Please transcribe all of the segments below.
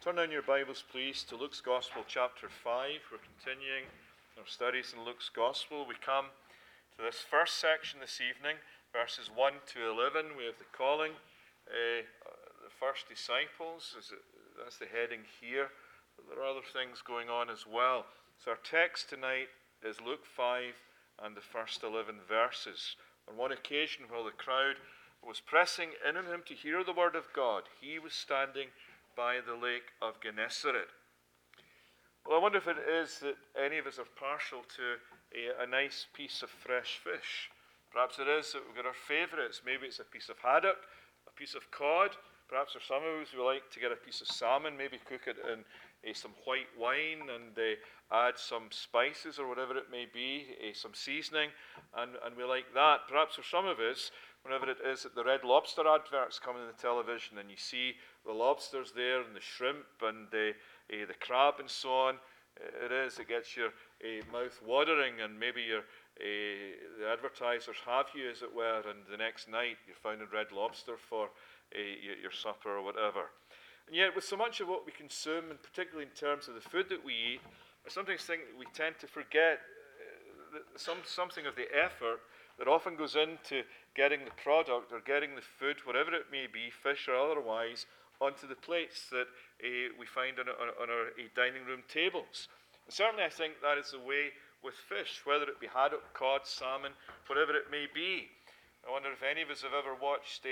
Turn down your Bibles, please, to Luke's Gospel, chapter 5. We're continuing our studies in Luke's Gospel. We come to this first section this evening, verses 1 to 11. We have the calling, the first disciples. That's the heading here. But there are other things going on as well. So our text tonight is Luke 5 and the first 11 verses. On one occasion, while the crowd was pressing in on him to hear the word of God, he was standing by the lake of Gennesaret. Well, I wonder if it is that any of us are partial to a nice piece of fresh fish. Perhaps it is that we've got our favourites. Maybe it's a piece of haddock, a piece of cod. Perhaps for some of us we like to get a piece of salmon, maybe cook it in some white wine and add some spices or whatever it may be, some seasoning, and we like that. Perhaps for some of us, whenever it is that the Red Lobster adverts come on the television and you see the lobsters there and the shrimp and the crab and so on, it gets your mouth watering, and maybe the advertisers have you, as it were, and the next night you're finding Red Lobster for your supper or whatever. And yet with so much of what we consume, and particularly in terms of the food that we eat, I sometimes think that we tend to forget something of the effort that often goes into getting the product or getting the food, whatever it may be, fish or otherwise, onto the plates that we find on our dining room tables. And certainly I think that is the way with fish, whether it be haddock, cod, salmon, whatever it may be. I wonder if any of us have ever watched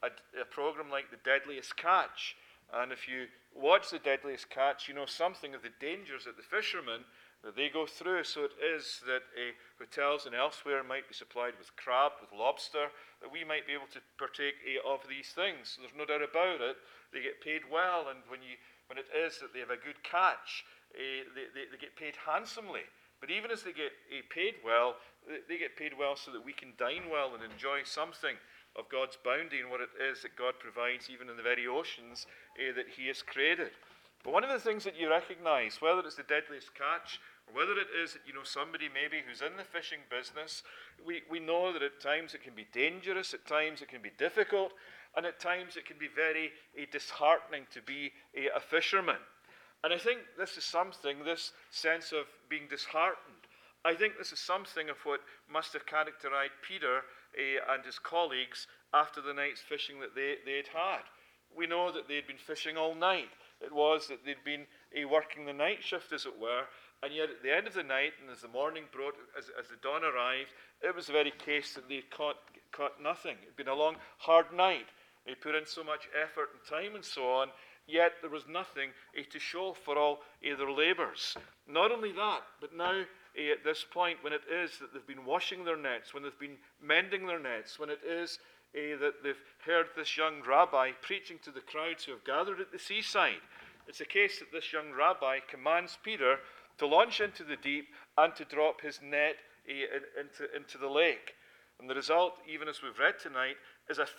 a program like The Deadliest Catch. And if you watch The Deadliest Catch, you know something of the dangers that the fishermen that they go through. So it is that hotels and elsewhere might be supplied with crab, with lobster, that we might be able to partake of these things. So there's no doubt about it. They get paid well, and when it is that they have a good catch, they get paid handsomely. But even as they get paid well, they get paid well so that we can dine well and enjoy something of God's bounty and what it is that God provides even in the very oceans that he has created. But one of the things that you recognize, whether it's The Deadliest Catch, or whether it is that you know somebody maybe who's in the fishing business, we know that at times it can be dangerous, at times it can be difficult, and at times it can be very disheartening to be a fisherman. And I think this is something, this sense of being disheartened, I think this is something of what must have characterized Peter and his colleagues after the night's fishing that they had had. We know that they had been fishing all night. It was that they'd been working the night shift, as it were, and yet at the end of the night, and as the morning broke, as the dawn arrived, it was the very case that they had caught nothing. It had been a long, hard night. They put in so much effort and time and so on, yet there was nothing to show for all their labours. Not only that, but now at this point, when it is that they've been washing their nets, when they've been mending their nets, when it is that they've heard this young rabbi preaching to the crowds who have gathered at the seaside, it's a case that this young rabbi commands Peter to launch into the deep and to drop his net into the lake. And the result, even as we've read tonight, is of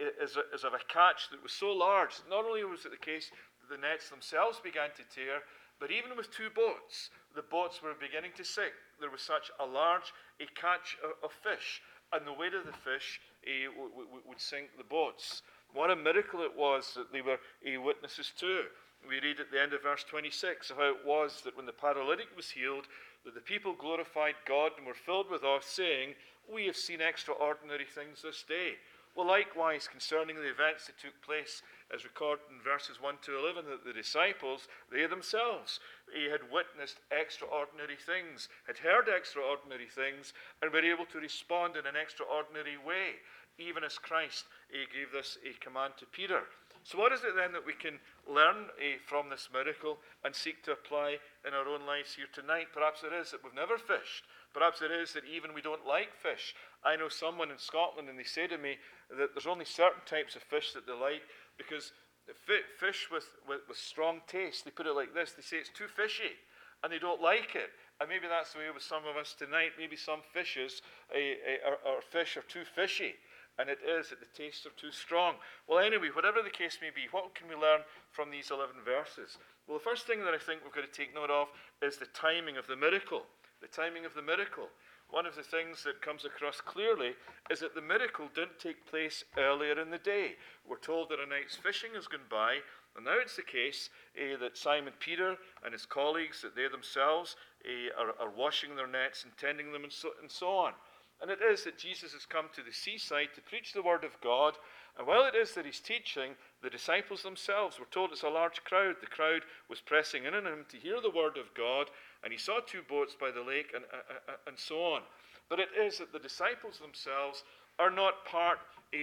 a catch that was so large. Not only was it the case that the nets themselves began to tear, but even with two boats, the boats were beginning to sink. There was such a large catch of fish, and the weight of the fish would sink the boats. What a miracle it was that they were witnesses to. We read at the end of verse 26 of how it was that when the paralytic was healed, that the people glorified God and were filled with awe, saying, "We have seen extraordinary things this day." Well, likewise, concerning the events that took place, as recorded in verses 1 to 11, that the disciples, they themselves, had witnessed extraordinary things, had heard extraordinary things, and were able to respond in an extraordinary way, even as Christ gave this command to Peter. So what is it then that we can learn from this miracle and seek to apply in our own lives here tonight? Perhaps it is that we've never fished. Perhaps it is that even we don't like fish. I know someone in Scotland, and they say to me that there's only certain types of fish that they like, because fish with strong taste, they put it like this, they say it's too fishy, and they don't like it. And maybe that's the way with some of us tonight. Maybe some fishes or fish are too fishy, and it is that the tastes are too strong. Well, anyway, whatever the case may be, what can we learn from these 11 verses? Well, the first thing that I think we've got to take note of is the timing of the miracle. The timing of the miracle. one of the things that comes across clearly is that the miracle didn't take place earlier in the day. We're told that a night's fishing has gone by, and now it's the case that Simon Peter and his colleagues, that they themselves are washing their nets and tending them and so on. And it is that Jesus has come to the seaside to preach the word of God. And while it is that he's teaching, the disciples themselves, we're told it's a large crowd. The crowd was pressing in on him to hear the word of God. And he saw two boats by the lake and so on. But it is that the disciples themselves are not part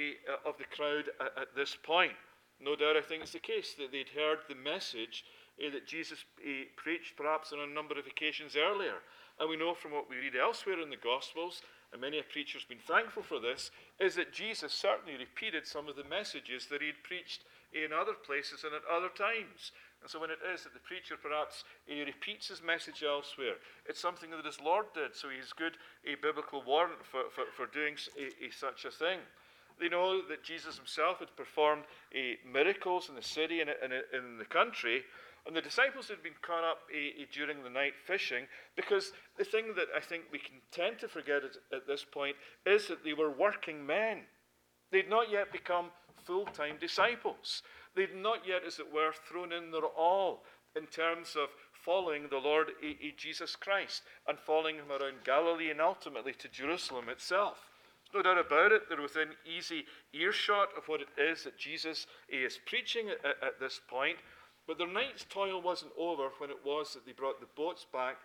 of the crowd at this point. No doubt I think it's the case that they'd heard the message that Jesus preached perhaps on a number of occasions earlier. And we know from what we read elsewhere in the Gospels, and many a preacher's been thankful for this, is that Jesus certainly repeated some of the messages that he'd preached in other places and at other times. And so when it is that the preacher perhaps he repeats his message elsewhere, it's something that his Lord did, so he's good a biblical warrant for doing such a thing. They know that Jesus himself had performed miracles in the city and in the country, and the disciples had been caught up during the night fishing, because the thing that I think we can tend to forget at this point is that they were working men. They'd not yet become full-time disciples. They'd not yet, as it were, thrown in their all in terms of following the Lord Jesus Christ and following him around Galilee and ultimately to Jerusalem itself. There's no doubt about it, they're within easy earshot of what it is that Jesus is preaching at this point. But their night's toil wasn't over when it was that they brought the boats back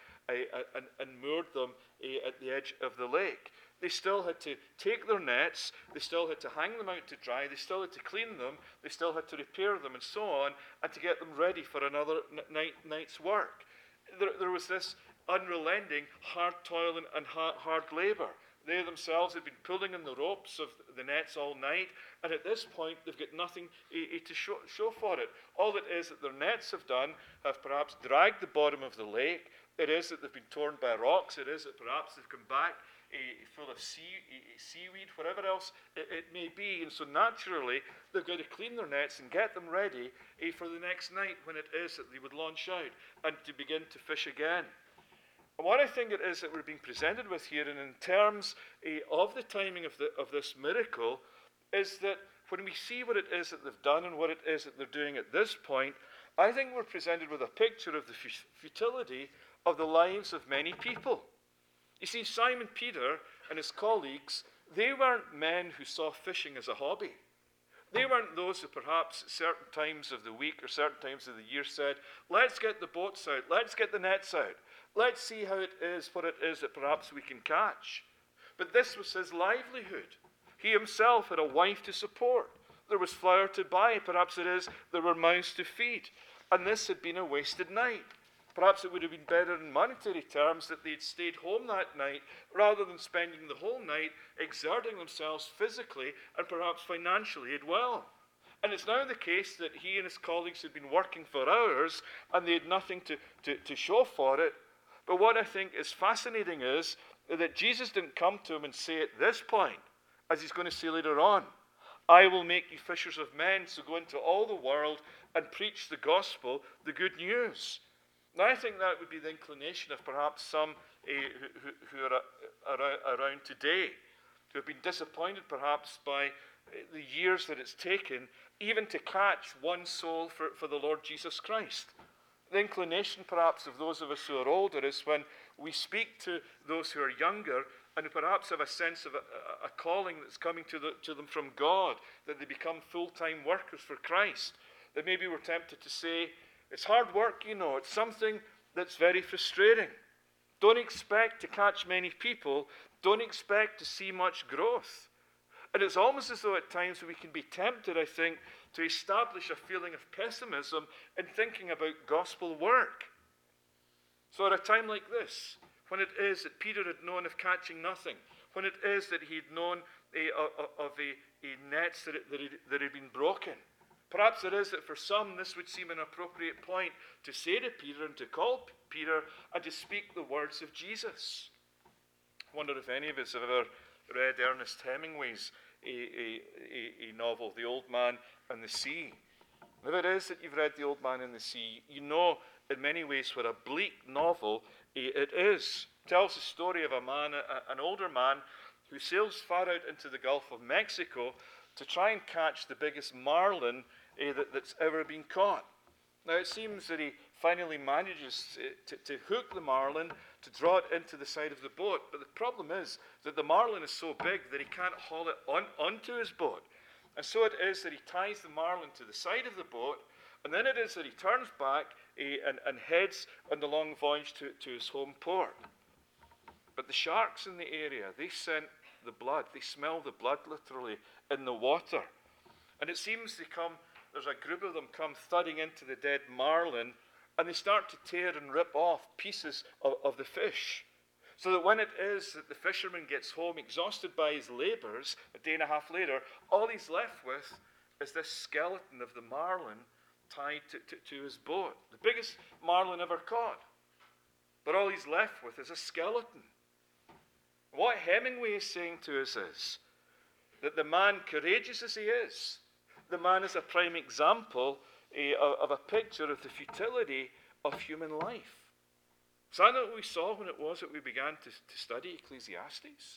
and moored them at the edge of the lake. They still had to take their nets, they still had to hang them out to dry, they still had to clean them, they still had to repair them and so on, and to get them ready for another night's work. There was this unrelenting hard toil and hard labour. They themselves had been pulling in the ropes of the nets all night, and at this point they've got nothing to show for it. All it is that their nets have done have perhaps dragged the bottom of the lake. It is that they've been torn by rocks. It is that perhaps they've come back full of seaweed, whatever else it may be. And so naturally they've got to clean their nets and get them ready for the next night when it is that they would launch out and to begin to fish again. And what I think it is that we're being presented with here, and in terms of the timing of this miracle, is that when we see what it is that they've done and what it is that they're doing at this point, I think we're presented with a picture of the futility of the lives of many people. You see, Simon Peter and his colleagues, they weren't men who saw fishing as a hobby. They weren't those who perhaps at certain times of the week or certain times of the year said, let's get the boats out, let's get the nets out. Let's see how it is, what it is that perhaps we can catch. But this was his livelihood. He himself had a wife to support. There was flour to buy. Perhaps it is there were mouths to feed. And this had been a wasted night. Perhaps it would have been better in monetary terms that they'd stayed home that night rather than spending the whole night exerting themselves physically and perhaps financially as well. And it's now the case that he and his colleagues had been working for hours and they had nothing to show for it. But what I think is fascinating is that Jesus didn't come to him and say at this point, as he's going to say later on, I will make you fishers of men, so go into all the world and preach the gospel, the good news. Now I think that would be the inclination of perhaps some who are around today, who have been disappointed perhaps by the years that it's taken even to catch one soul for the Lord Jesus Christ. The inclination perhaps of those of us who are older is when we speak to those who are younger and who perhaps have a sense of a calling that's coming to them from God, that they become full-time workers for Christ, that maybe we're tempted to say, it's hard work, it's something that's very frustrating. Don't expect to catch many people, don't expect to see much growth. And it's almost as though at times we can be tempted, I think, to establish a feeling of pessimism in thinking about gospel work. So at a time like this, when it is that Peter had known of catching nothing, when it is that he had known of nets that had been broken, perhaps it is that for some this would seem an appropriate point to say to Peter and to call Peter and to speak the words of Jesus. I wonder if any of us have ever read Ernest Hemingway's a novel, The Old Man and the Sea. If it is that you've read The Old Man and the Sea, you know in many ways what a bleak novel it is. tells the story of a man, an older man, who sails far out into the Gulf of Mexico to try and catch the biggest marlin that's ever been caught. Now it seems that he finally manages to hook the marlin, to draw it into the side of the boat. But the problem is that the marlin is so big that he can't haul it onto his boat. And so it is that he ties the marlin to the side of the boat, and then it is that he turns back and heads on the long voyage to his home port. But the sharks in the area, they scent the blood. They smell the blood literally in the water. And it seems there's a group of them come thudding into the dead marlin, and they start to tear and rip off pieces of the fish. So that when it is that the fisherman gets home exhausted by his labours, a day and a half later, all he's left with is this skeleton of the marlin tied to his boat. The biggest marlin ever caught. But all he's left with is a skeleton. What Hemingway is saying to us is that the man, courageous as he is, the man is a prime example of a picture of the futility of human life. Is that not what we saw when it was that we began to study Ecclesiastes?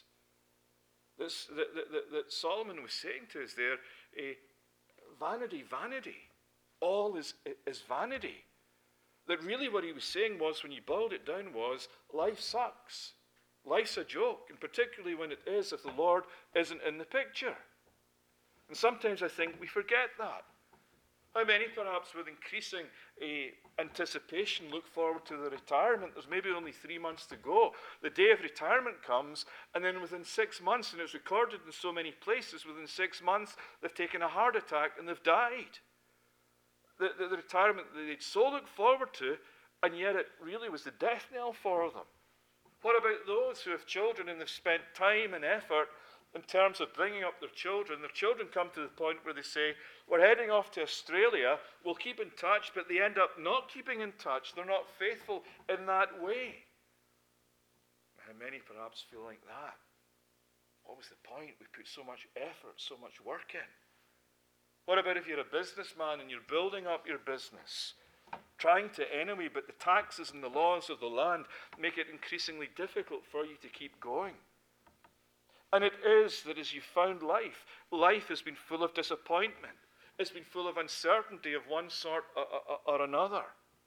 That Solomon was saying to us there, vanity, vanity. All is vanity. That really what he was saying was, when you boiled it down, was life sucks. Life's a joke, and particularly when it is if the Lord isn't in the picture. And sometimes I think we forget that. How many, perhaps, with increasing anticipation, look forward to the retirement? There's maybe only 3 months to go. The day of retirement comes, and then within 6 months, and it's recorded in so many places, within 6 months, they've taken a heart attack and they've died. The retirement that they'd so looked forward to, and yet it really was the death knell for them. What about those who have children and they've spent time and effort in terms of bringing up their children? Their children come to the point where they say, we're heading off to Australia, we'll keep in touch, but they end up not keeping in touch. They're not faithful in that way. How many perhaps feel like that? What was the point? We put so much effort, so much work in. What about if you're a businessman and you're building up your business, trying to anyway, but the taxes and the laws of the land make it increasingly difficult for you to keep going? And it is that as you found life, life has been full of disappointment. It's been full of uncertainty of one sort or another.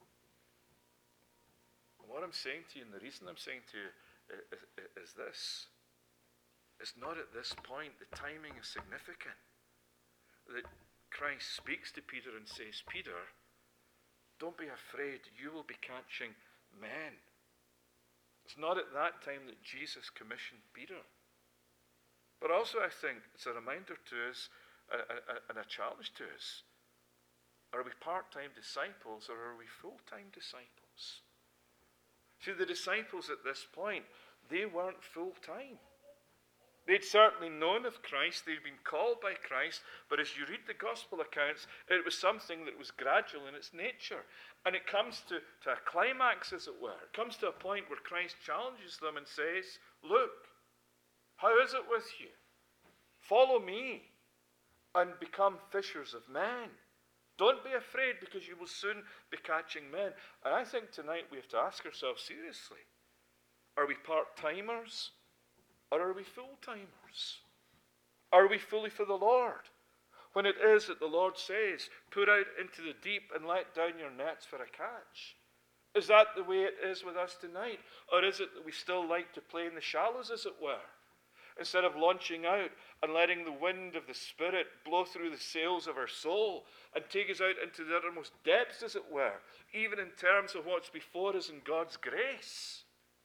And what I'm saying to you, and the reason I'm saying to you, is this. It's not at this point, the timing is significant, that Christ speaks to Peter and says, Peter, don't be afraid, you will be catching men. It's not at that time that Jesus commissioned Peter. But also I think it's a reminder to us and a challenge to us. Are we part-time disciples or are we full-time disciples? See, the disciples at this point, they weren't full-time. They'd certainly known of Christ, they'd been called by Christ, but as you read the gospel accounts, it was something that was gradual in its nature. And it comes to a climax, as it were. It comes to a point where Christ challenges them and says, look, how is it with you? Follow me and become fishers of men. Don't be afraid, because you will soon be catching men. And I think tonight we have to ask ourselves seriously, are we part-timers or are we full-timers? Are we fully for the Lord? When it is that the Lord says, put out into the deep and let down your nets for a catch. Is that the way it is with us tonight? Or is it that we still like to play in the shallows, as it were? Instead of launching out and letting the wind of the Spirit blow through the sails of our soul and take us out into the uttermost depths, as it were, even in terms of what's before us in God's grace.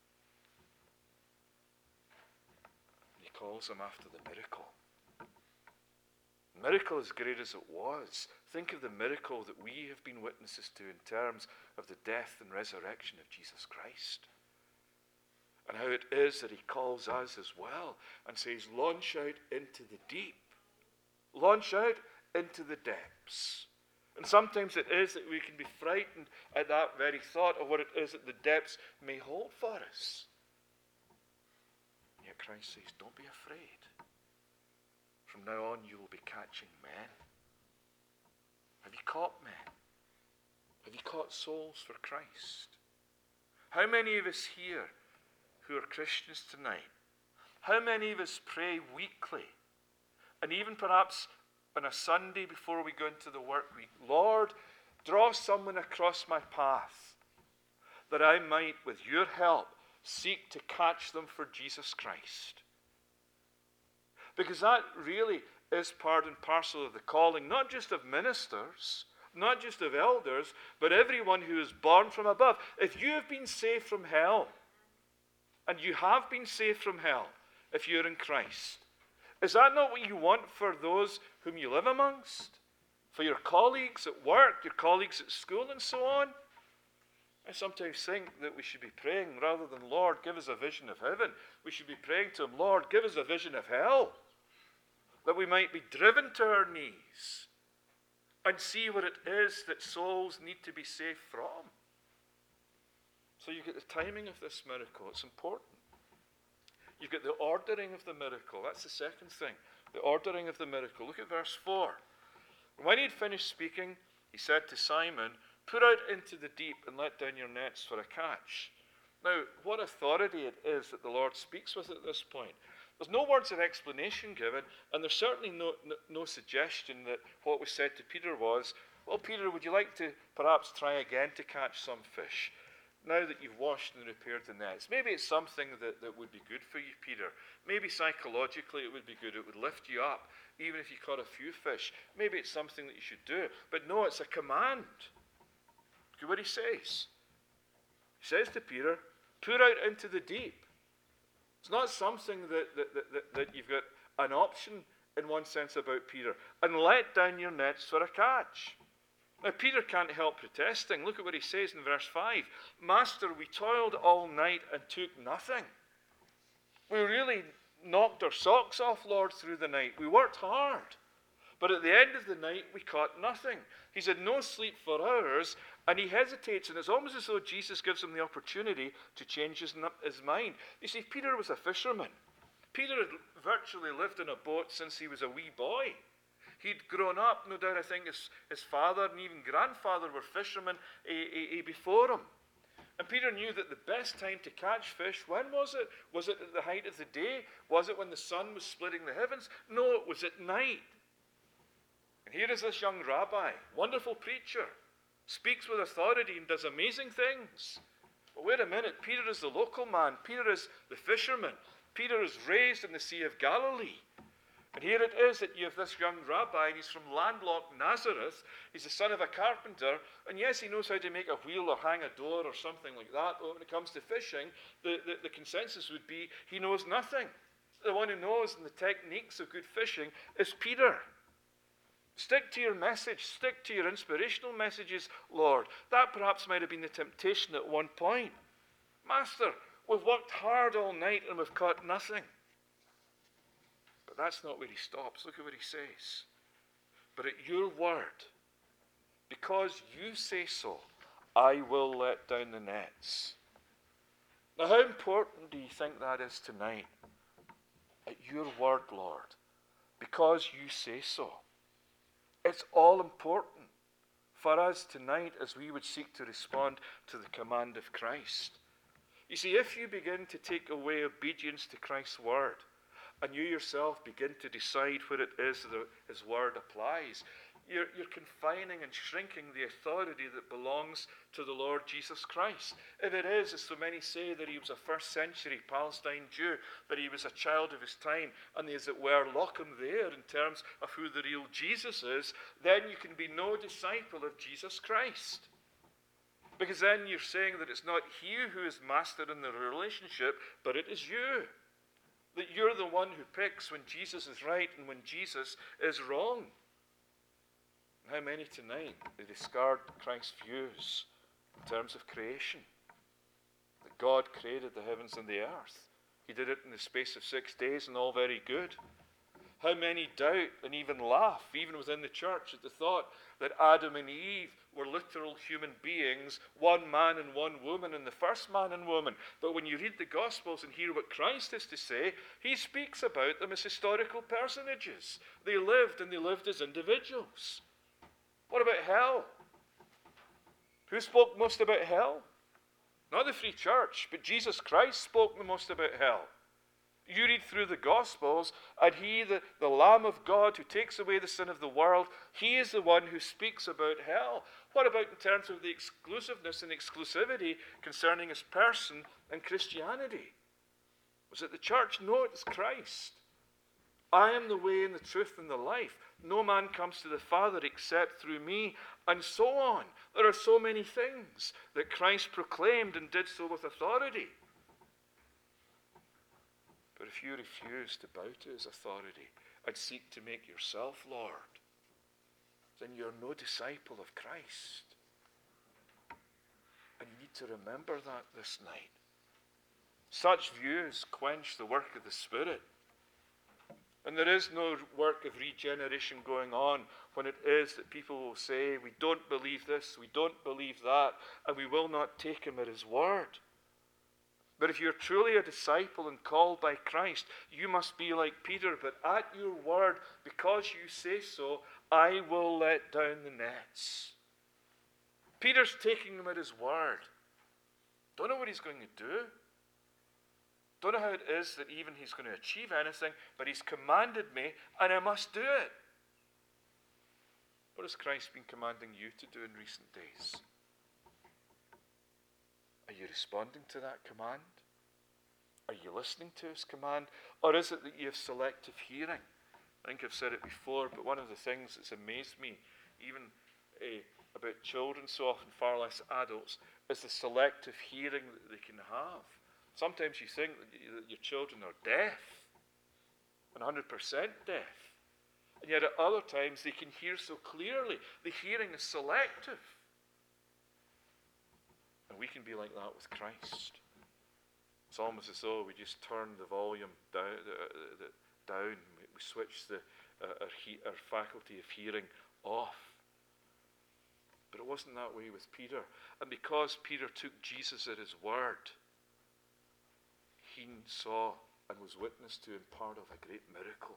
He calls them after the miracle. Miracle, as great as it was, think of the miracle that we have been witnesses to in terms of the death and resurrection of Jesus Christ. And how it is that he calls us as well and says, launch out into the deep. Launch out into the depths. And sometimes it is that we can be frightened at that very thought of what it is that the depths may hold for us. And yet Christ says, don't be afraid. From now on you will be catching men. Have you caught men? Have you caught souls for Christ? How many of us here who are Christians tonight? How many of us pray weekly, and even perhaps on a Sunday before we go into the work week, Lord, draw someone across my path that I might, with your help, seek to catch them for Jesus Christ? Because that really is part and parcel of the calling, not just of ministers, not just of elders, but everyone who is born from above. If you have been saved from hell, and you have been saved from hell if you're in Christ, is that not what you want for those whom you live amongst? For your colleagues at work, your colleagues at school, and so on? I sometimes think that we should be praying, rather than, Lord, give us a vision of heaven, we should be praying to Him, Lord, give us a vision of hell, that we might be driven to our knees and see what it is that souls need to be saved from. So you get the timing of this miracle. It's important. You get the ordering of the miracle. That's the second thing. The ordering of the miracle. Look at verse 4. When he had finished speaking, he said to Simon, "Put out into the deep and let down your nets for a catch." Now, what authority it is that the Lord speaks with at this point. There's no words of explanation given, and there's certainly no suggestion that what was said to Peter was, "Well, Peter, would you like to perhaps try again to catch some fish, now that you've washed and repaired the nets?" Maybe it's something that would be good for you, Peter. Maybe psychologically it would be good. It would lift you up, even if you caught a few fish. Maybe it's something that you should do. But no, it's a command. Look at what he says. He says to Peter, "Put out into the deep." It's not something that you've got an option in one sense about Peter. "And let down your nets for a catch." Now, Peter can't help protesting. Look at what he says in verse 5. "Master, we toiled all night and took nothing." We really knocked our socks off, Lord, through the night. We worked hard. But at the end of the night, we caught nothing. He's had no sleep for hours, and he hesitates, and it's almost as though Jesus gives him the opportunity to change his mind. You see, Peter was a fisherman. Peter had virtually lived in a boat since he was a wee boy. He'd grown up, no doubt I think his father and even grandfather were fishermen before him. And Peter knew that the best time to catch fish, when was it? Was it at the height of the day? Was it when the sun was splitting the heavens? No, it was at night. And here is this young rabbi, wonderful preacher, speaks with authority and does amazing things. But wait a minute, Peter is the local man. Peter is the fisherman. Peter is raised in the Sea of Galilee. And here it is that you have this young rabbi, and he's from landlocked Nazareth. He's the son of a carpenter, and yes, he knows how to make a wheel or hang a door or something like that. But when it comes to fishing, the consensus would be he knows nothing. The one who knows the techniques of good fishing is Peter. Stick to your message. Stick to your inspirational messages, Lord. That perhaps might have been the temptation at one point. "Master, we've worked hard all night and we've caught nothing." But that's not where he stops. Look at what he says. "But at your word, because you say so, I will let down the nets." Now, how important do you think that is tonight? At your word, Lord, because you say so. It's all important for us tonight as we would seek to respond to the command of Christ. You see, if you begin to take away obedience to Christ's word, and you yourself begin to decide what it is that his word applies, you're confining and shrinking the authority that belongs to the Lord Jesus Christ. If it is, as so many say, that he was a first century Palestine Jew, that he was a child of his time, and as it were, lock him there in terms of who the real Jesus is, then you can be no disciple of Jesus Christ. Because then you're saying that it's not he who is master in the relationship, but it is you. That you're the one who picks when Jesus is right and when Jesus is wrong. How many tonight, they discard Christ's views in terms of creation? That God created the heavens and the earth. He did it in the space of 6 days, and all very good. How many doubt and even laugh, even within the church, at the thought that Adam and Eve were literal human beings, one man and one woman, and the first man and woman. But when you read the Gospels and hear what Christ has to say, he speaks about them as historical personages. They lived, and they lived as individuals. What about hell? Who spoke most about hell? Not the free church, but Jesus Christ spoke the most about hell. You read through the Gospels, and he, the Lamb of God who takes away the sin of the world, he is the one who speaks about hell. What about in terms of the exclusiveness and exclusivity concerning his person and Christianity? Was it the church? No, it's Christ. I am the way and the truth and the life. No man comes to the Father except through me, and so on. There are so many things that Christ proclaimed and did so with authority. But if you refuse to bow to his authority and seek to make yourself Lord, then you're no disciple of Christ. And you need to remember that this night. Such views quench the work of the Spirit. And there is no work of regeneration going on when it is that people will say, we don't believe this, we don't believe that, and we will not take him at his word. But if you're truly a disciple and called by Christ, you must be like Peter. But at your word, because you say so, I will let down the nets. Peter's taking him at his word. Don't know what he's going to do. Don't know how it is that even he's going to achieve anything, but he's commanded me, and I must do it. What has Christ been commanding you to do in recent days? Are you responding to that command? Are you listening to his command? Or is it that you have selective hearing? I think I've said it before, but one of the things that's amazed me, even about children, so often far less adults, is the selective hearing that they can have. Sometimes you think that your children are deaf, and 100% deaf. And yet at other times they can hear so clearly. The hearing is selective. And we can be like that with Christ. It's almost as though we just turn the volume down. We switch our faculty of hearing off. But it wasn't that way with Peter. And because Peter took Jesus at his word, he saw and was witness to and part of a great miracle.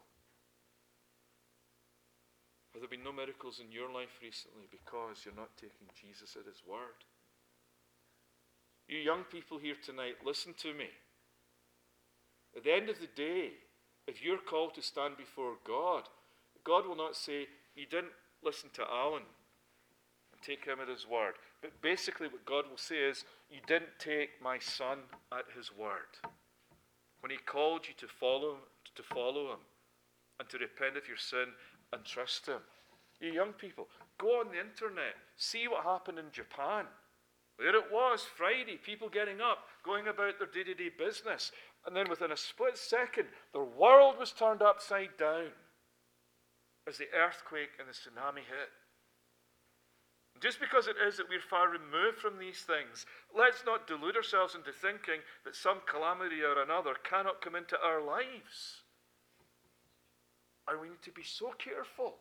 Have there been no miracles in your life recently because you're not taking Jesus at his word? You young people here tonight, listen to me. At the end of the day, if you're called to stand before God, God will not say, you didn't listen to Alan and take him at his word. But basically what God will say is, you didn't take my son at his word. When he called you to follow him and to repent of your sin and trust him. You young people, go on the internet, see what happened in Japan. There it was, Friday, people getting up, going about their day-to-day business. And then within a split second, the world was turned upside down as the earthquake and the tsunami hit. Just because it is that we're far removed from these things, let's not delude ourselves into thinking that some calamity or another cannot come into our lives. And we need to be so careful.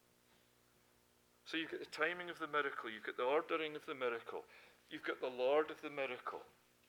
So you've got the timing of the miracle, you've got the ordering of the miracle, you've got the Lord of the miracle.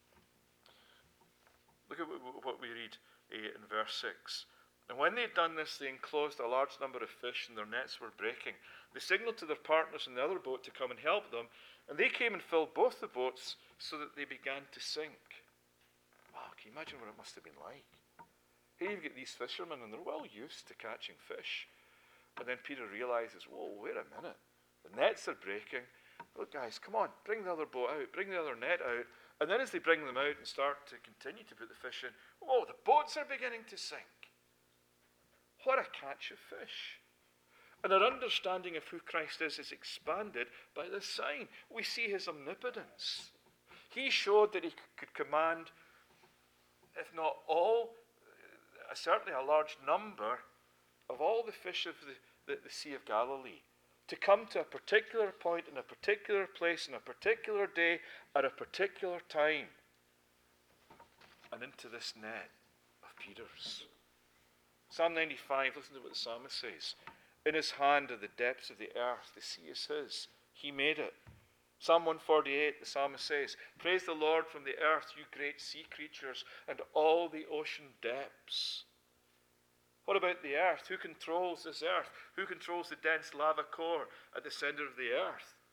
Look at what we read in verse 6. And when they had done this, they enclosed a large number of fish, and their nets were breaking. They signaled to their partners in the other boat to come and help them, and they came and filled both the boats so that they began to sink. Wow, can you imagine what it must have been like? Here you get these fishermen, and they're well used to catching fish. And then Peter realizes, whoa, wait a minute. The nets are breaking. Look, guys, come on, bring the other boat out, bring the other net out. And then as they bring them out and start to continue to put the fish in, oh, the boats are beginning to sink. What a catch of fish. And our understanding of who Christ is expanded by this sign. We see his omnipotence. He showed that he could command, if not all, certainly a large number of all the fish of the Sea of Galilee to come to a particular point in a particular place in a particular day at a particular time and into this net of Peter's. Psalm 95, listen to what the psalmist says. In his hand are the depths of the earth. The sea is his. He made it. Psalm 148, the psalmist says, praise the Lord from the earth, you great sea creatures, and all the ocean depths. What about the earth? Who controls this earth? Who controls the dense lava core at the center of the earth?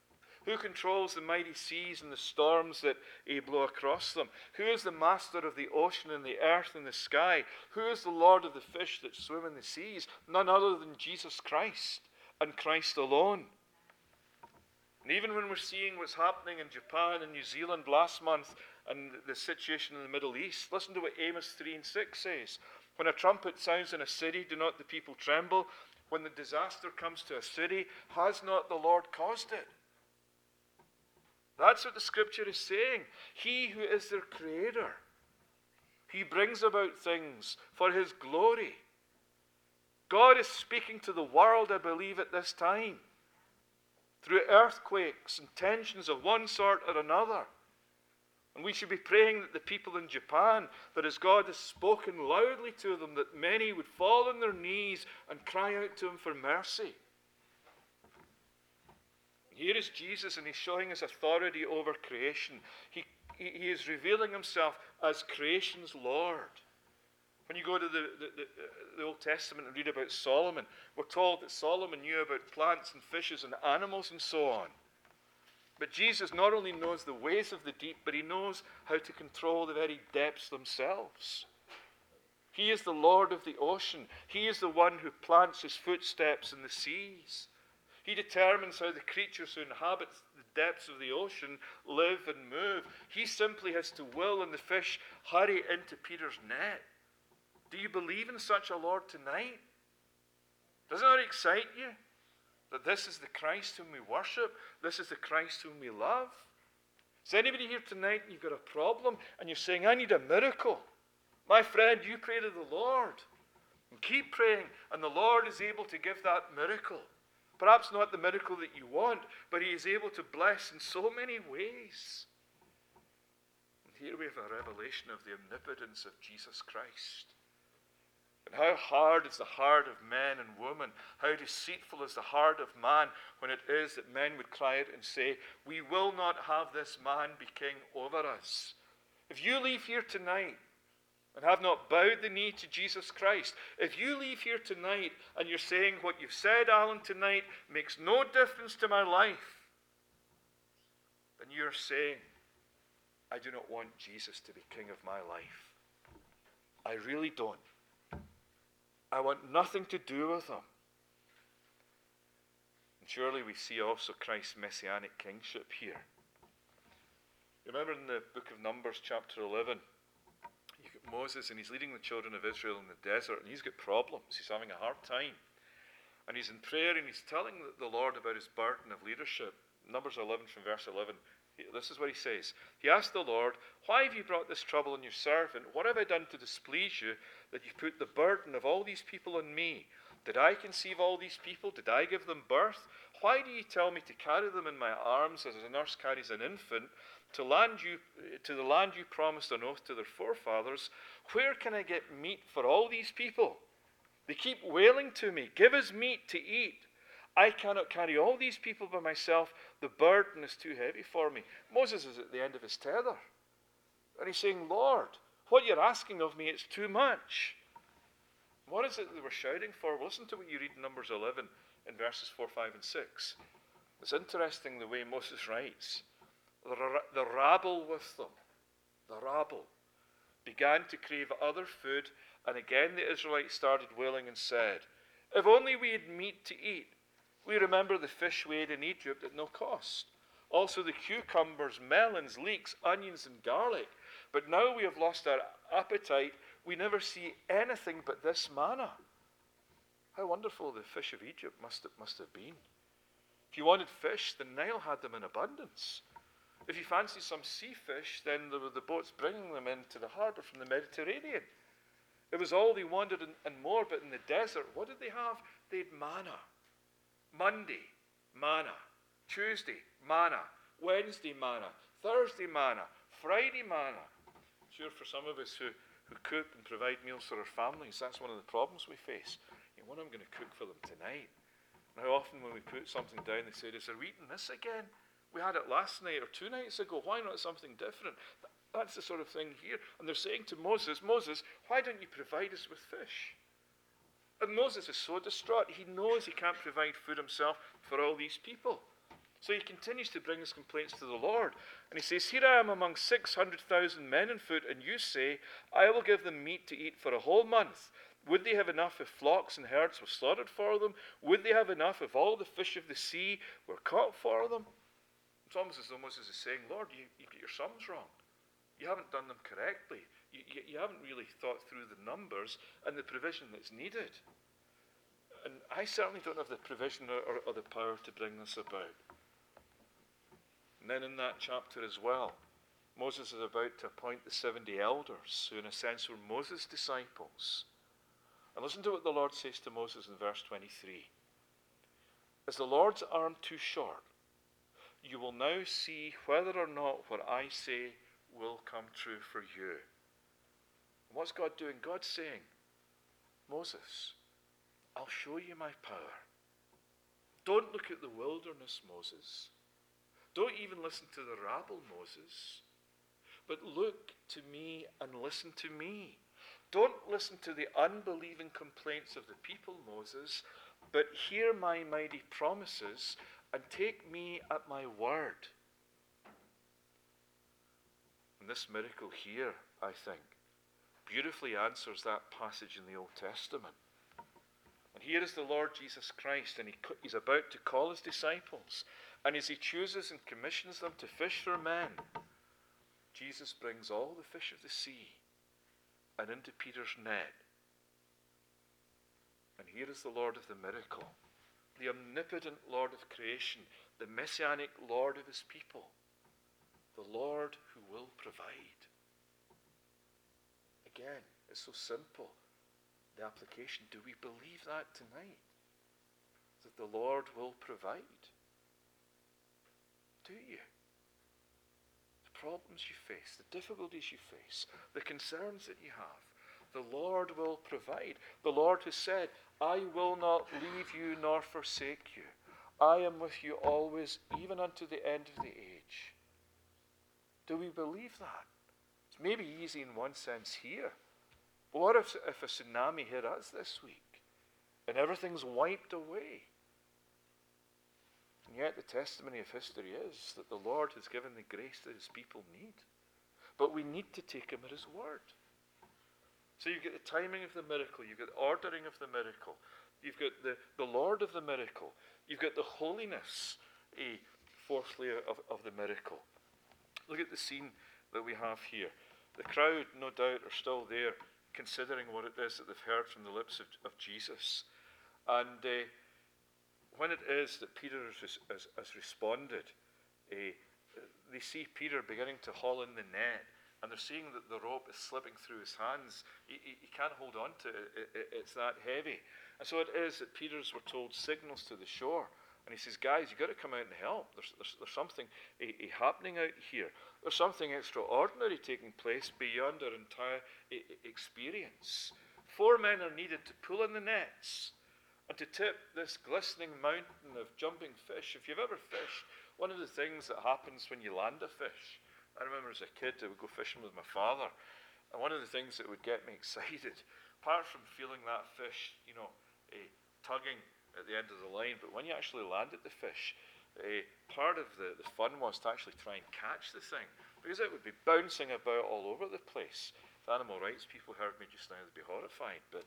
Who controls the mighty seas and the storms that blow across them? Who is the master of the ocean and the earth and the sky? Who is the Lord of the fish that swim in the seas? None other than Jesus Christ, and Christ alone. And even when we're seeing what's happening in Japan and New Zealand last month and the situation in the Middle East, listen to what Amos 3:6 says. When a trumpet sounds in a city, do not the people tremble? When the disaster comes to a city, has not the Lord caused it? That's what the scripture is saying. He who is their creator, he brings about things for his glory. God is speaking to the world, I believe, at this time, through earthquakes and tensions of one sort or another. And we should be praying that the people in Japan, that as God has spoken loudly to them, that many would fall on their knees and cry out to him for mercy. Here is Jesus, and he's showing his authority over creation. He is revealing himself as creation's Lord. When you go to the Old Testament and read about Solomon, we're told that Solomon knew about plants and fishes and animals and so on. But Jesus not only knows the ways of the deep, but he knows how to control the very depths themselves. He is the Lord of the ocean. He is the one who plants his footsteps in the seas. He determines how the creatures who inhabit the depths of the ocean live and move. He simply has to will, and the fish hurry into Peter's net. Do you believe in such a Lord tonight? Doesn't that excite you? That this is the Christ whom we worship? This is the Christ whom we love? Is anybody here tonight and you've got a problem and you're saying, I need a miracle? My friend, you pray to the Lord. And keep praying, and the Lord is able to give that miracle. Perhaps not the miracle that you want, but he is able to bless in so many ways. And here we have a revelation of the omnipotence of Jesus Christ. And how hard is the heart of men and women, how deceitful is the heart of man when it is that men would cry out and say, we will not have this man be king over us. If you leave here tonight and have not bowed the knee to Jesus Christ, if you leave here tonight and you're saying what you've said, Alan, tonight makes no difference to my life, then you're saying, I do not want Jesus to be king of my life. I really don't. I want nothing to do with him. And surely we see also Christ's messianic kingship here. Remember in the book of Numbers, chapter 11, you get Moses, and he's leading the children of Israel in the desert, and he's got problems. He's having a hard time. And he's in prayer, and he's telling the Lord about his burden of leadership. Numbers 11 from verse 11. This is what he says. He asked the Lord, why have you brought this trouble on your servant? What have I done to displease you, that you put the burden of all these people on me? Did I conceive all these people? Did I give them birth? Why do you tell me to carry them in my arms as a nurse carries an infant to the land you promised on oath to their forefathers? Where can I get meat for all these people? They keep wailing to me, give us meat to eat. I cannot carry all these people by myself. The burden is too heavy for me. Moses is at the end of his tether. And he's saying, Lord, what you're asking of me, it's too much. What is it they were shouting for? Well, listen to what you read in Numbers 11 in verses 4, 5, and 6. It's interesting the way Moses writes. The rabble with them, the rabble, began to crave other food, and again the Israelites started wailing and said, if only we had meat to eat. We remember the fish we ate in Egypt at no cost. Also the cucumbers, melons, leeks, onions, and garlic. But now we have lost our appetite. We never see anything but this manna. How wonderful the fish of Egypt must have been. If you wanted fish, the Nile had them in abundance. If you fancied some sea fish, then there were the boats bringing them into the harbour from the Mediterranean. It was all they wanted and more, but in the desert, what did they have? They had manna. Monday, manna. Tuesday, manna. Wednesday, manna. Thursday, manna. Friday, manna. I'm sure for some of us who cook and provide meals for our families, that's one of the problems we face. What am I going to cook for them tonight? And how often when we put something down, they say, are we eating this again? We had it last night or 2 nights ago. Why not something different? That's the sort of thing here. And they're saying to Moses, Moses, why don't you provide us with fish? And Moses is so distraught. He knows he can't provide food himself for all these people. So he continues to bring his complaints to the Lord. And he says, here I am among 600,000 men on foot, and you say, I will give them meat to eat for a whole month. Would they have enough if flocks and herds were slaughtered for them? Would they have enough if all the fish of the sea were caught for them? It's almost as though Moses is saying, Lord, you get your sums wrong. You haven't done them correctly. You haven't really thought through the numbers and the provision that's needed. And I certainly don't have the provision or the power to bring this about. And then in that chapter as well, Moses is about to appoint the 70 elders, who in a sense were Moses' disciples. And listen to what the Lord says to Moses in verse 23. Is the Lord's arm too short? You will now see whether or not what I say will come true for you. And what's God doing? God's saying, Moses, I'll show you my power. Don't look at the wilderness, Moses. Don't even listen to the rabble, Moses. But look to me and listen to me. Don't listen to the unbelieving complaints of the people, Moses, but hear my mighty promises and take me at my word. And this miracle here, I think, beautifully answers that passage in the Old Testament. And here is the Lord Jesus Christ, and he's about to call his disciples. And as he chooses and commissions them to fish for men, Jesus brings all the fish of the sea and into Peter's net. And here is the Lord of the miracle, the omnipotent Lord of creation, the messianic Lord of his people, the Lord who will provide. Again, it's so simple. The application, do we believe that tonight? That the Lord will provide? Do you? The problems you face, the difficulties you face, the concerns that you have, the Lord will provide. The Lord has said, I will not leave you nor forsake you. I am with you always, even unto the end of the age. Do we believe that? It's maybe easy in one sense here. But what if a tsunami hit us this week and everything's wiped away? And yet the testimony of history is that the Lord has given the grace that his people need. But we need to take him at his word. So you've got the timing of the miracle, you've got the ordering of the miracle, you've got the Lord of the miracle, you've got the holiness, fourthly, of the miracle. Look at the scene that we have here. The crowd, no doubt, are still there, considering what it is that they've heard from the lips of Jesus. And when it is that Peter has responded, they see Peter beginning to haul in the net, and they're seeing that the rope is slipping through his hands. He can't hold on to it. It's that heavy. And so it is that Peter's, we're told, signals to the shore. And he says, guys, you've got to come out and help. There's something happening out here. There's something extraordinary taking place beyond our entire experience. 4 men are needed to pull in the nets and to tip this glistening mountain of jumping fish. If you've ever fished, one of the things that happens when you land a fish, I remember as a kid I would go fishing with my father, and one of the things that would get me excited, apart from feeling that fish, tugging at the end of the line, but when you actually landed the fish, part of the fun was to actually try and catch the thing, because it would be bouncing about all over the place. If animal rights people heard me just now, they'd be horrified, but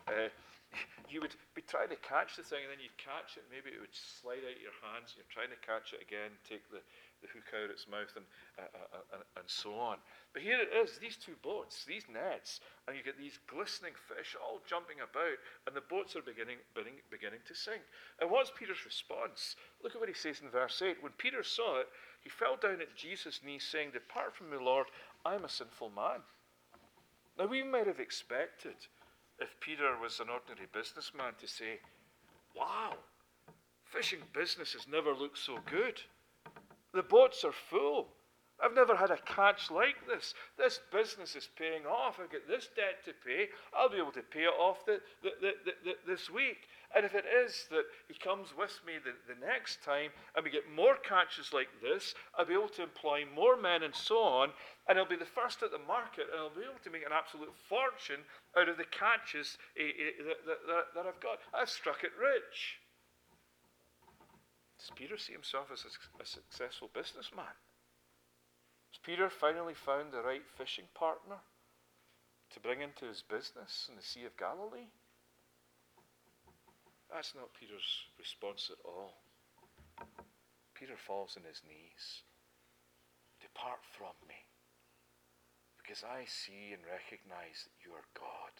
you would be trying to catch the thing, and then you'd catch it, maybe it would slide out of your hands, and you're trying to catch it again, take the hook out of its mouth, and so on. But here it is, these 2 boats, these nets, and you get these glistening fish all jumping about, and the boats are beginning to sink. And what's Peter's response? Look at what he says in verse 8. When Peter saw it, he fell down at Jesus' knees, saying, Depart from me, Lord, I am a sinful man. Now we might have expected, if Peter was an ordinary businessman, to say, wow, fishing business has never looked so good. The boats are full. I've never had a catch like this. This business is paying off. I've got this debt to pay. I'll be able to pay it off this week. And if it is that he comes with me the next time and we get more catches like this, I'll be able to employ more men and so on, and I'll be the first at the market, and I'll be able to make an absolute fortune out of the catches that I've got. I've struck it rich. Does Peter see himself as a successful businessman? Has Peter finally found the right fishing partner to bring into his business in the Sea of Galilee? That's not Peter's response at all. Peter falls on his knees. Depart from me, because I see and recognize that you are God.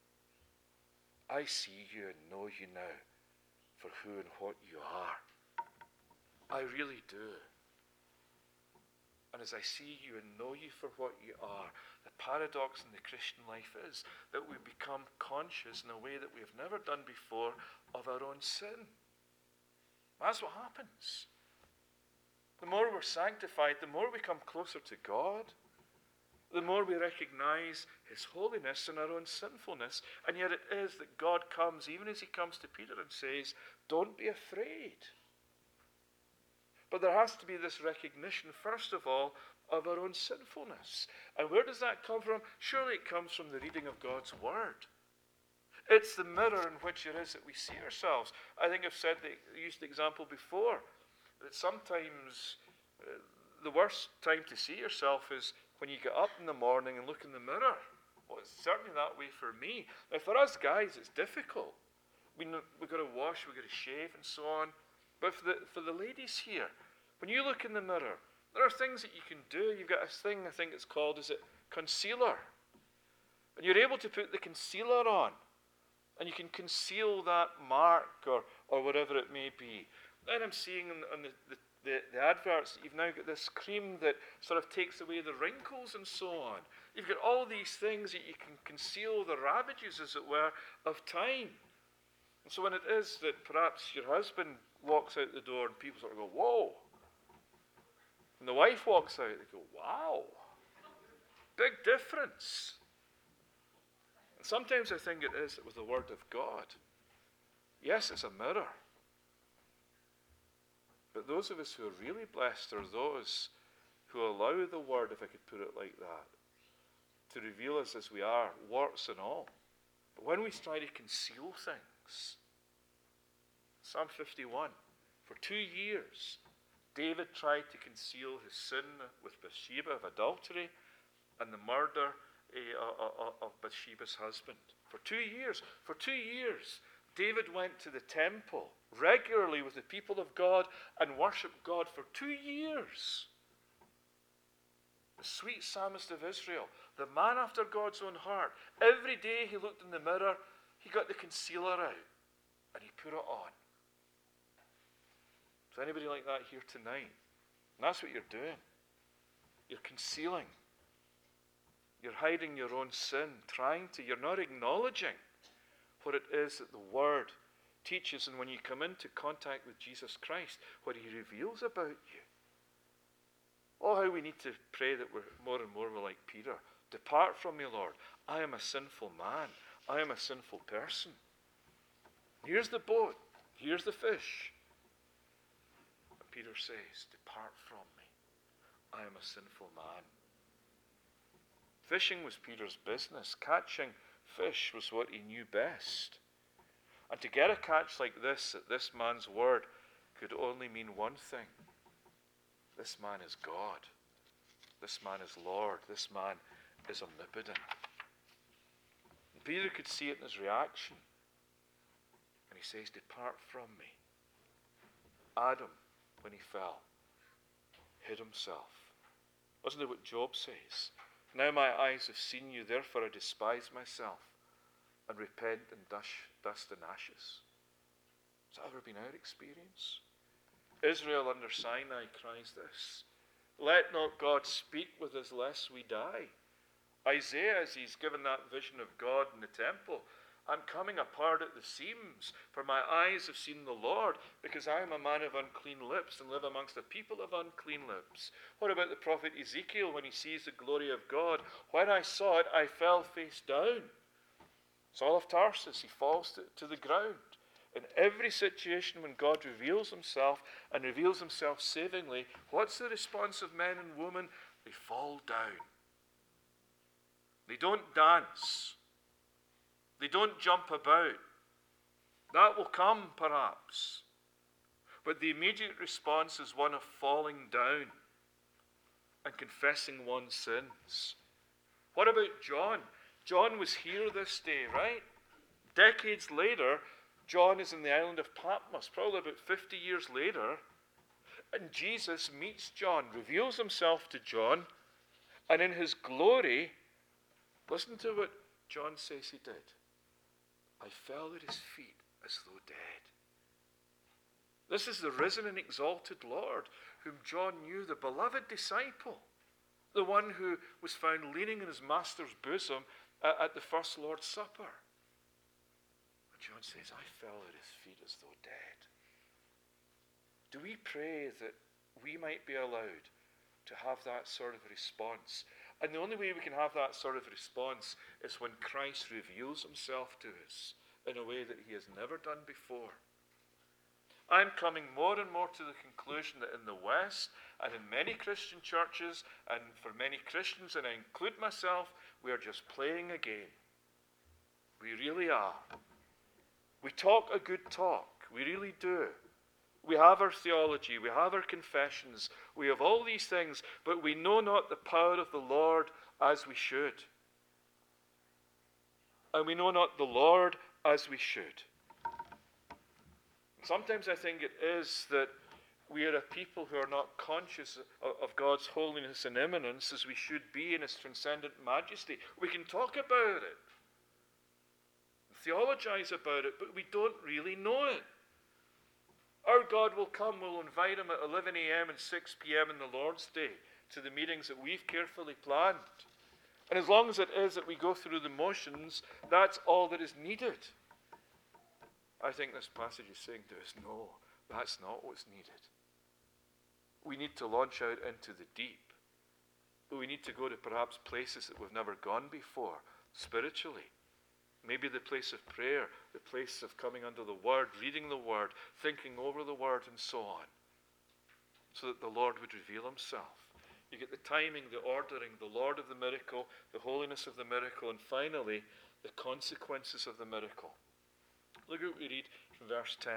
I see you and know you now for who and what you are. I really do. And as I see you and know you for what you are, the paradox in the Christian life is that we become conscious in a way that we have never done before of our own sin. That's what happens. The more we're sanctified, the more we come closer to God, the more we recognize his holiness and our own sinfulness. And yet it is that God comes, even as he comes to Peter and says, don't be afraid. But there has to be this recognition, first of all, of our own sinfulness. And where does that come from? Surely it comes from the reading of God's Word. It's the mirror in which it is that we see ourselves. I think I've used the example before, that sometimes the worst time to see yourself is when you get up in the morning and look in the mirror. Well, it's certainly that way for me. Now, for us guys, it's difficult. We've got to wash, we've got to shave and so on. But for the ladies here, when you look in the mirror, there are things that you can do. You've got a thing, I think it's called, is it concealer? And you're able to put the concealer on, and you can conceal that mark or whatever it may be. Then I'm seeing on the adverts that you've now got this cream that sort of takes away the wrinkles and so on. You've got all these things that you can conceal the ravages, as it were, of time. And so when it is that perhaps your husband walks out the door and people sort of go, whoa. And the wife walks out, they go, wow. Big difference. And sometimes I think it is with the Word of God. Yes, it's a mirror. But those of us who are really blessed are those who allow the Word, if I could put it like that, to reveal us as we are, warts and all. But when we try to conceal things, Psalm 51, for 2 years, David tried to conceal his sin with Bathsheba of adultery and the murder of Bathsheba's husband. For 2 years, David went to the temple regularly with the people of God and worshipped God for 2 years. The sweet psalmist of Israel, the man after God's own heart, every day he looked in the mirror, he got the concealer out and he put it on. Is anybody like that here tonight? And that's what you're doing. You're concealing. You're hiding your own sin, you're not acknowledging what it is that the Word teaches, and when you come into contact with Jesus Christ, what he reveals about you. Oh, how we need to pray that we're more and more like Peter. Depart from me, Lord. I am a sinful man. I am a sinful person. Here's the boat. Here's the fish. But Peter says, depart from me. I am a sinful man. Fishing was Peter's business. Catching fish was what he knew best. And to get a catch like this, at this man's word, could only mean one thing. This man is God. This man is Lord. This man is omnipotent. And Peter could see it in his reaction. And he says, depart from me. Adam, when he fell, hid himself. Wasn't it what Job says? Now my eyes have seen you, therefore I despise myself and repent in dust and ashes. Has that ever been our experience? Israel under Sinai cries this: let not God speak with us lest we die. Isaiah, as he's given that vision of God in the temple, I'm coming apart at the seams, for my eyes have seen the Lord, because I am a man of unclean lips and live amongst a people of unclean lips. What about the prophet Ezekiel when he sees the glory of God? When I saw it, I fell face down. Saul of Tarsus, he falls to the ground. In every situation when God reveals himself and reveals himself savingly, what's the response of men and women? They fall down. They don't dance. They don't jump about. That will come, perhaps. But the immediate response is one of falling down and confessing one's sins. What about John? John was here this day, right? Decades later, John is in the island of Patmos, probably about 50 years later, and Jesus meets John, reveals himself to John, and in his glory, listen to what John says he did. I fell at his feet as though dead. This is the risen and exalted Lord, whom John knew, the beloved disciple, the one who was found leaning in his master's bosom at the first Lord's Supper. But John says, I fell at his feet as though dead. Do we pray that we might be allowed to have that sort of response? And the only way we can have that sort of response is when Christ reveals himself to us in a way that he has never done before. I'm coming more and more to the conclusion that in the West and in many Christian churches and for many Christians, and I include myself, we are just playing a game. We really are. We talk a good talk. We really do. We have our theology. We have our confessions. We have all these things, but we know not the power of the Lord as we should. And we know not the Lord as we should. Sometimes I think it is that we are a people who are not conscious of God's holiness and immanence as we should be in his transcendent majesty. We can talk about it, theologize about it, but we don't really know it. Our God will come, we'll invite him at 11 a.m. and 6 p.m. in the Lord's Day to the meetings that we've carefully planned. And as long as it is that we go through the motions, that's all that is needed. I think this passage is saying to us, no, that's not what's needed. We need to launch out into the deep. We need to go to perhaps places that we've never gone before, spiritually. Maybe the place of prayer, the place of coming under the Word, reading the Word, thinking over the Word, and so on, so that the Lord would reveal himself. You get the timing, the ordering, the Lord of the miracle, the holiness of the miracle, and finally, the consequences of the miracle. Look at what we read from verse 10.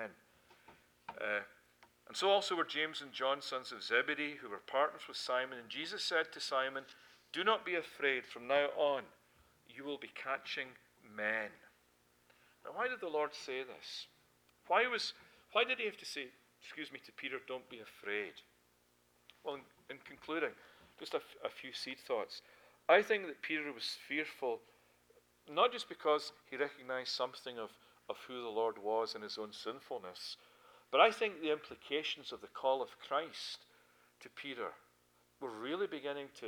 And so also were James and John, sons of Zebedee, who were partners with Simon. And Jesus said to Simon, do not be afraid. From now on, you will be catching men. Now, why did the Lord say this? Why did he have to say, to Peter, don't be afraid? Well, in concluding, just a few seed thoughts. I think that Peter was fearful, not just because he recognized something of who the Lord was and his own sinfulness, but I think the implications of the call of Christ to Peter were really beginning to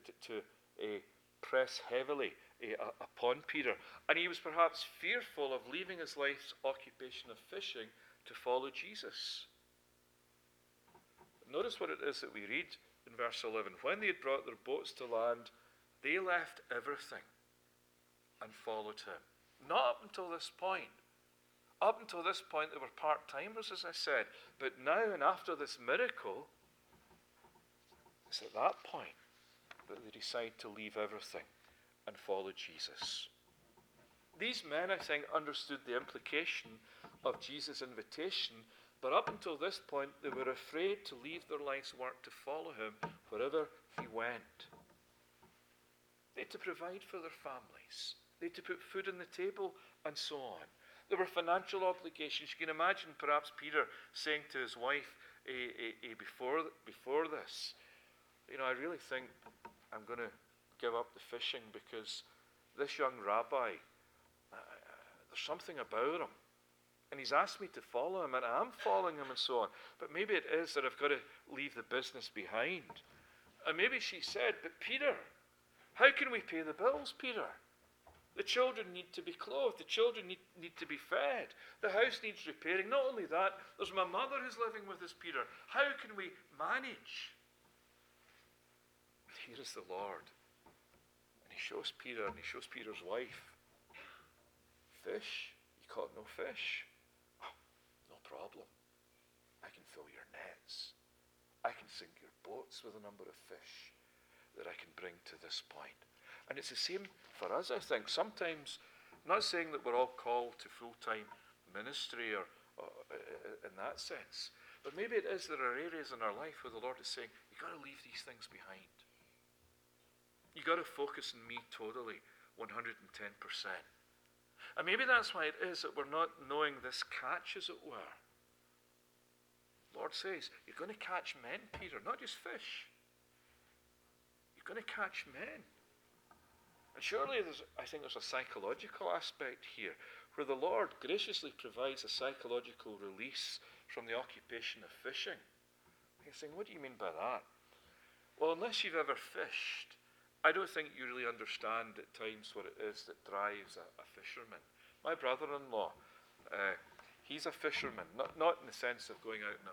press heavily upon Peter. And he was perhaps fearful of leaving his life's occupation of fishing to follow Jesus. Notice what it is that we read in verse 11. When they had brought their boats to land, they left everything and followed him. Not up until this point. Up until this point, they were part-timers, as I said. But now and after this miracle, it's at that point that they decide to leave everything and follow Jesus. These men, I think, understood the implication of Jesus' invitation, but up until this point, they were afraid to leave their life's work to follow him wherever he went. They had to provide for their families. They had to put food on the table, and so on. There were financial obligations. You can imagine perhaps Peter saying to his wife before this, I really think I'm going to give up the fishing because this young rabbi, there's something about him. And he's asked me to follow him, and I'm following him, and so on. But maybe it is that I've got to leave the business behind. And maybe she said, but Peter, how can we pay the bills, Peter? The children need to be clothed. The children need to be fed. The house needs repairing. Not only that, there's my mother who's living with us, Peter. How can we manage? Here is the Lord. And he shows Peter, and he shows Peter's wife. Fish? You caught no fish? Oh, no problem. I can fill your nets. I can sink your boats with a number of fish that I can bring to this point. And it's the same for us, I think. Sometimes, I'm not saying that we're all called to full-time ministry or in that sense, But maybe it is there are areas in our life where the Lord is saying, you've got to leave these things behind. You've got to focus on me totally, 110%. And maybe that's why it is that we're not knowing this catch, as it were. The Lord says, you're going to catch men, Peter, not just fish. You're going to catch men. And surely I think there's a psychological aspect here, where the Lord graciously provides a psychological release from the occupation of fishing. You're saying, what do you mean by that? Well, unless you've ever fished, I don't think you really understand at times what it is that drives a fisherman. My brother-in-law, he's a fisherman, not in the sense of going out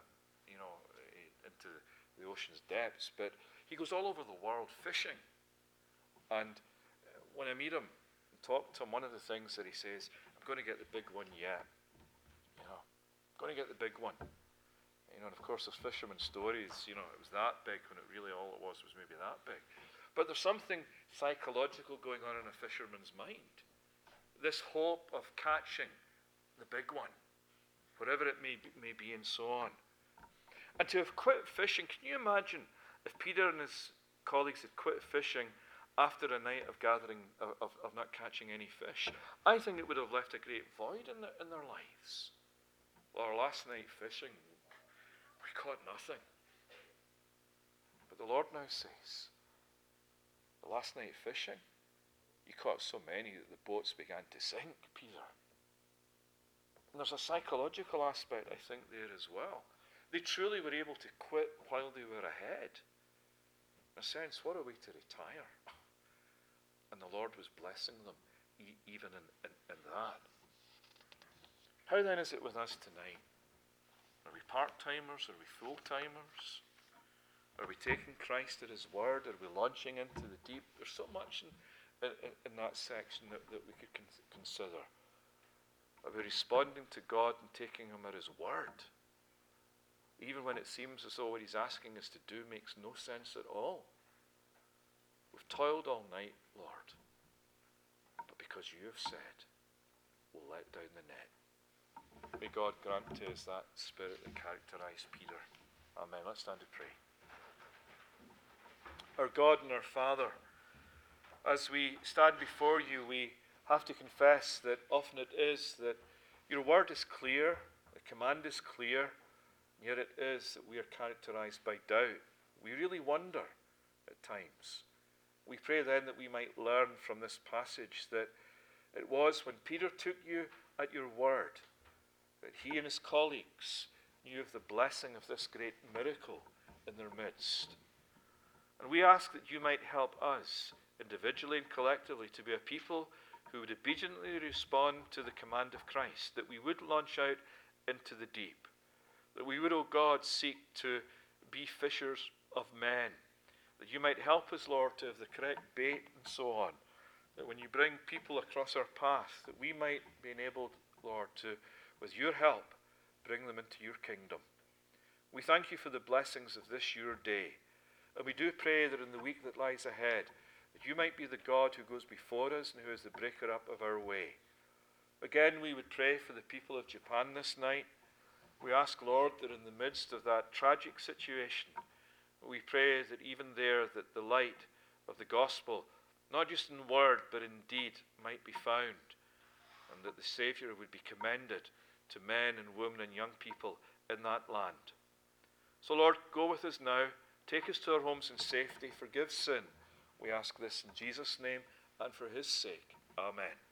into the ocean's depths, but he goes all over the world fishing. And when I meet him and talk to him, one of the things that he says, I'm going to get the big one yet. I'm going to get the big one. And of course there's fisherman stories, it was that big when it really all it was maybe that big. But there's something psychological going on in a fisherman's mind. This hope of catching the big one, whatever it may be, and so on. And to have quit fishing, can you imagine if Peter and his colleagues had quit fishing after a night of gathering, of not catching any fish? I think it would have left a great void in their lives. Well, our last night fishing, we caught nothing. But the Lord now says, the last night fishing, you caught so many that the boats began to sink, Peter. And there's a psychological aspect, I think, there as well. They truly were able to quit while they were ahead. In a sense, what a way to retire. And the Lord was blessing them even in that. How then is it with us tonight? Are we part-timers? Are we full-timers? Are we taking Christ at his word? Are we launching into the deep? There's so much in that section that we could consider. Are we responding to God and taking him at his word? Even when it seems as though what he's asking us to do makes no sense at all. We've toiled all night, Lord. But because you have said, we'll let down the net. May God grant to us that spirit that characterized Peter. Amen. Let's stand to pray. Our God and our Father, as we stand before you, we have to confess that often it is that your word is clear, the command is clear, and yet it is that we are characterized by doubt. We really wonder at times. We pray then that we might learn from this passage that it was when Peter took you at your word that he and his colleagues knew of the blessing of this great miracle in their midst. And we ask that you might help us, individually and collectively, to be a people who would obediently respond to the command of Christ, that we would launch out into the deep, that we would, O God, seek to be fishers of men, that you might help us, Lord, to have the correct bait and so on, that when you bring people across our path, that we might be enabled, Lord, to, with your help, bring them into your kingdom. We thank you for the blessings of this your day, and we do pray that in the week that lies ahead, that you might be the God who goes before us and who is the breaker up of our way. Again, we would pray for the people of Japan this night. We ask, Lord, that in the midst of that tragic situation, we pray that even there that the light of the gospel, not just in word but in deed, might be found, and that the Saviour would be commended to men and women and young people in that land. So, Lord, go with us now. Take us to our homes in safety. Forgive sin. We ask this in Jesus' name and for his sake. Amen.